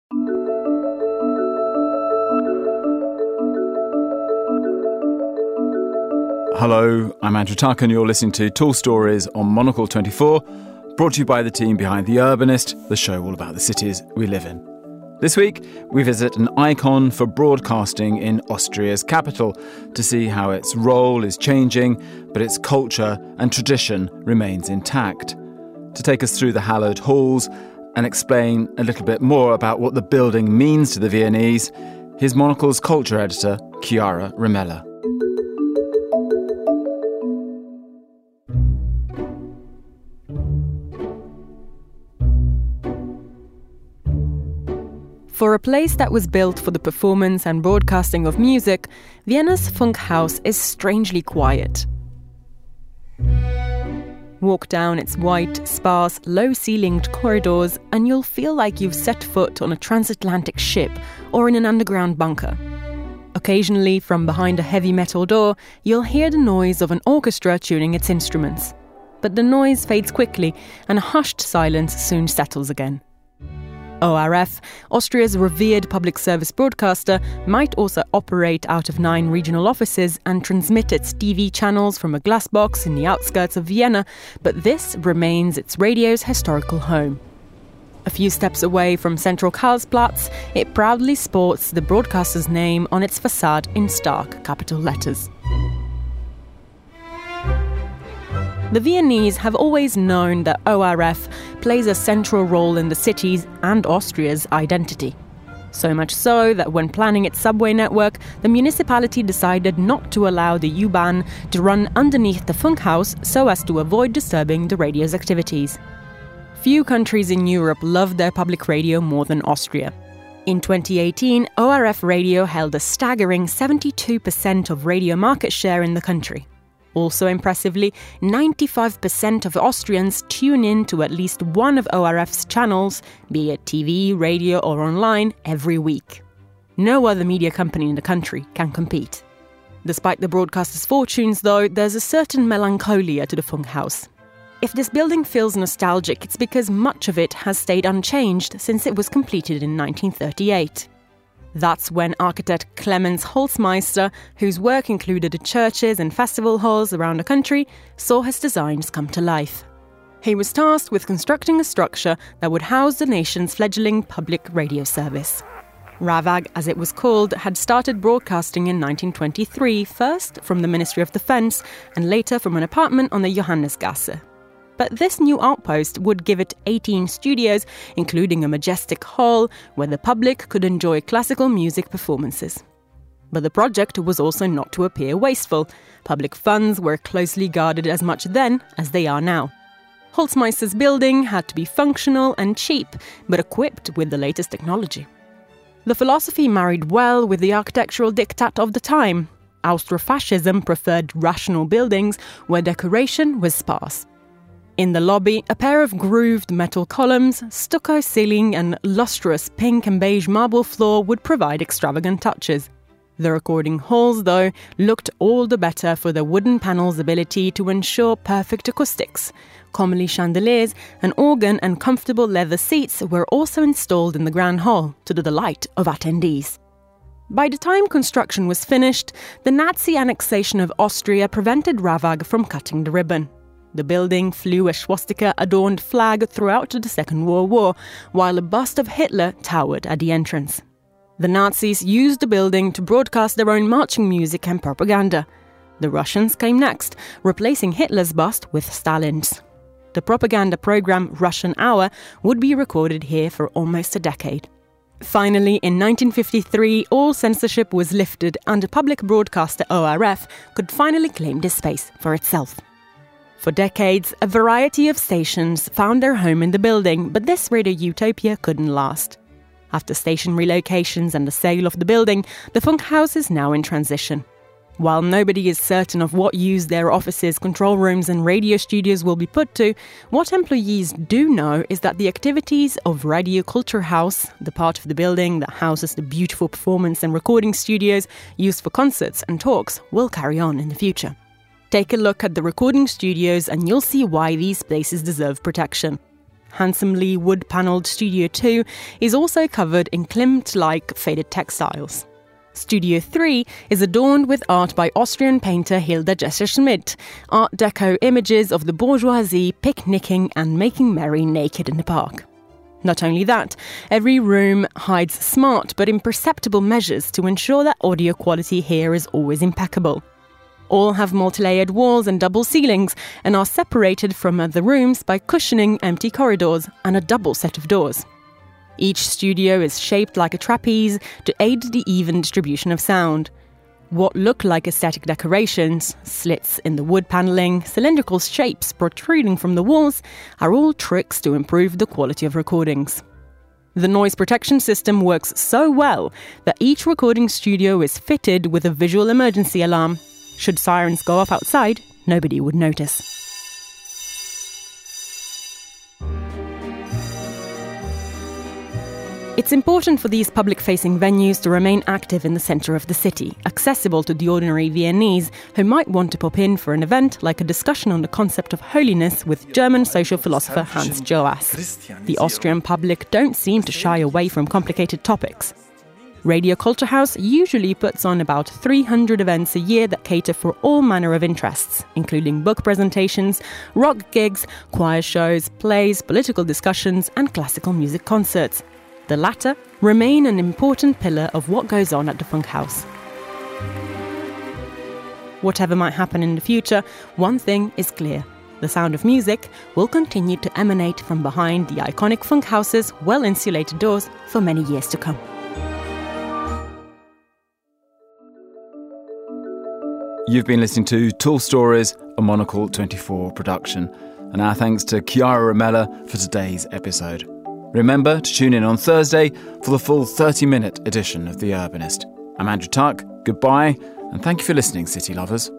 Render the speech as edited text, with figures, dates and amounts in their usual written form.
Hello, I'm Andrew Tuck and you're listening to Tall Stories on Monocle 24, brought to you by the team behind The Urbanist, the show all about the cities we live in. This week, we visit an icon for broadcasting in Austria's capital to see how its role is changing, but its culture and tradition remains intact. To take us through the hallowed halls and explain a little bit more about what the building means to the Viennese, here's Monocle's culture editor, Chiara Rimella. For a place that was built for the performance and broadcasting of music, Vienna's Funkhaus is strangely quiet. Walk down its white, sparse, low-ceilinged corridors and you'll feel like you've set foot on a transatlantic ship or in an underground bunker. Occasionally, from behind a heavy metal door, you'll hear the noise of an orchestra tuning its instruments. But the noise fades quickly and a hushed silence soon settles again. ORF, Austria's revered public service broadcaster, might also operate out of 9 regional offices and transmit its TV channels from a glass box in the outskirts of Vienna, but this remains its radio's historical home. A few steps away from central Karlsplatz, it proudly sports the broadcaster's name on its facade in stark capital letters. The Viennese have always known that ORF plays a central role in the city's and Austria's identity. So much so that when planning its subway network, the municipality decided not to allow the U-Bahn to run underneath the Funkhaus so as to avoid disturbing the radio's activities. Few countries in Europe love their public radio more than Austria. In 2018, ORF radio held a staggering 72% of radio market share in the country. Also impressively, 95% of Austrians tune in to at least one of ORF's channels, be it TV, radio or online, every week. No other media company in the country can compete. Despite the broadcaster's fortunes, though, there's a certain melancholia to the Funkhaus. If this building feels nostalgic, it's because much of it has stayed unchanged since it was completed in 1938. That's when architect Clemens Holzmeister, whose work included churches and festival halls around the country, saw his designs come to life. He was tasked with constructing a structure that would house the nation's fledgling public radio service. RAVAG, as it was called, had started broadcasting in 1923, first from the Ministry of Defense and later from an apartment on the Johannesgasse. But this new outpost would give it 18 studios, including a majestic hall where the public could enjoy classical music performances. But the project was also not to appear wasteful. Public funds were closely guarded as much then as they are now. Holzmeister's building had to be functional and cheap, but equipped with the latest technology. The philosophy married well with the architectural diktat of the time. Austrofascism preferred rational buildings where decoration was sparse. In the lobby, a pair of grooved metal columns, stucco ceiling and lustrous pink and beige marble floor would provide extravagant touches. The recording halls, though, looked all the better for the wooden panel's ability to ensure perfect acoustics. Comely chandeliers, an organ and comfortable leather seats were also installed in the grand hall, to the delight of attendees. By the time construction was finished, the Nazi annexation of Austria prevented RAVAG from cutting the ribbon. The building flew a swastika-adorned flag throughout the Second World War, while a bust of Hitler towered at the entrance. The Nazis used the building to broadcast their own marching music and propaganda. The Russians came next, replacing Hitler's bust with Stalin's. The propaganda program Russian Hour would be recorded here for almost a decade. Finally, in 1953, all censorship was lifted and the public broadcaster ORF could finally claim this space for itself. For decades, a variety of stations found their home in the building, but this radio utopia couldn't last. After station relocations and the sale of the building, the Funkhaus is now in transition. While nobody is certain of what use their offices, control rooms and radio studios will be put to, what employees do know is that the activities of Radio Kulturhaus, the part of the building that houses the beautiful performance and recording studios used for concerts and talks, will carry on in the future. Take a look at the recording studios and you'll see why these places deserve protection. handsomely wood-panelled Studio 2 is also covered in Klimt-like faded textiles. Studio 3 is adorned with art by Austrian painter Hilda Jesser-Schmidt, Art Deco images of the bourgeoisie picnicking and making merry naked in the park. Not only that, every room hides smart but imperceptible measures to ensure that audio quality here is always impeccable. All have multi-layered walls and double ceilings and are separated from other rooms by cushioning empty corridors and a double set of doors. Each studio is shaped like a trapeze to aid the even distribution of sound. What look like aesthetic decorations, slits in the wood panelling, cylindrical shapes protruding from the walls, are all tricks to improve the quality of recordings. The noise protection system works so well that each recording studio is fitted with a visual emergency alarm. Should sirens go off outside, nobody would notice. It's important for these public-facing venues to remain active in the centre of the city, accessible to the ordinary Viennese who might want to pop in for an event like a discussion on the concept of holiness with German social philosopher Hans Joas. The Austrian public don't seem to shy away from complicated topics. Radio Culture House usually puts on about 300 events a year that cater for all manner of interests, including book presentations, rock gigs, choir shows, plays, political discussions and classical music concerts. The latter remain an important pillar of what goes on at the Funkhaus. Whatever might happen in the future, one thing is clear. The sound of music will continue to emanate from behind the iconic Funkhause's well-insulated doors for many years to come. You've been listening to Tall Stories, a Monocle 24 production. And our thanks to Chiara Romella for today's episode. Remember to tune in on Thursday for the full 30-minute edition of The Urbanist. I'm Andrew Tuck, goodbye, and thank you for listening, city lovers.